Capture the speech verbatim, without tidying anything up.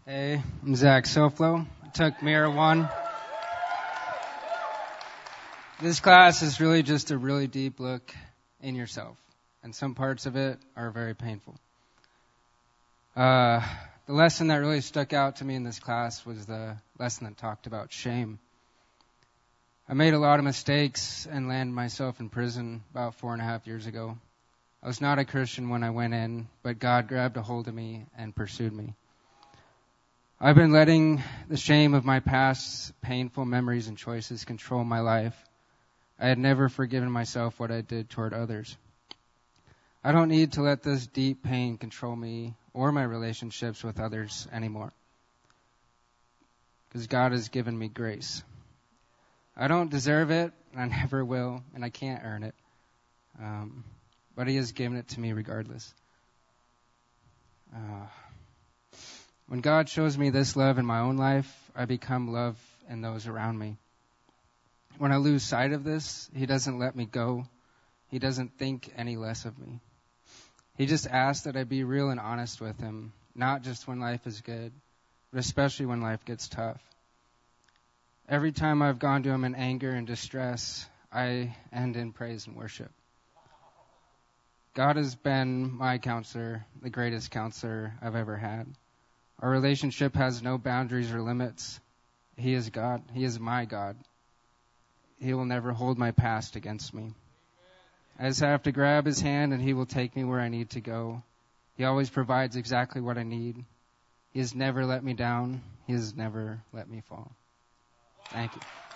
Hey, I'm Zach Soflo. I took Mirror One. This class is really just a really deep look in yourself, and some parts of it are very painful. Uh, the lesson that really stuck out to me in this class was the lesson that talked about shame. I made a lot of mistakes and landed myself in prison about four and a half years ago. I was not a Christian when I went in, but God grabbed a hold of me and pursued me. I've been letting the shame of my past painful memories and choices control my life. I had never forgiven myself what I did toward others. I don't need to let this deep pain control me or my relationships with others anymore, because God has given me grace. I don't deserve it, and I never will, and I can't earn it. Um, but He has given it to me regardless. Uh, when God shows me this love in my own life, I become love in those around me. When I lose sight of this, He doesn't let me go. He doesn't think any less of me. He just asks that I be real and honest with Him, not just when life is good, but especially when life gets tough. Every time I've gone to Him in anger and distress, I end in praise and worship. God has been my counselor, the greatest counselor I've ever had. Our relationship has no boundaries or limits. He is God. He is my God. He will never hold my past against me. I just have to grab His hand and He will take me where I need to go. He always provides exactly what I need. He has never let me down. He has never let me fall. Thank you.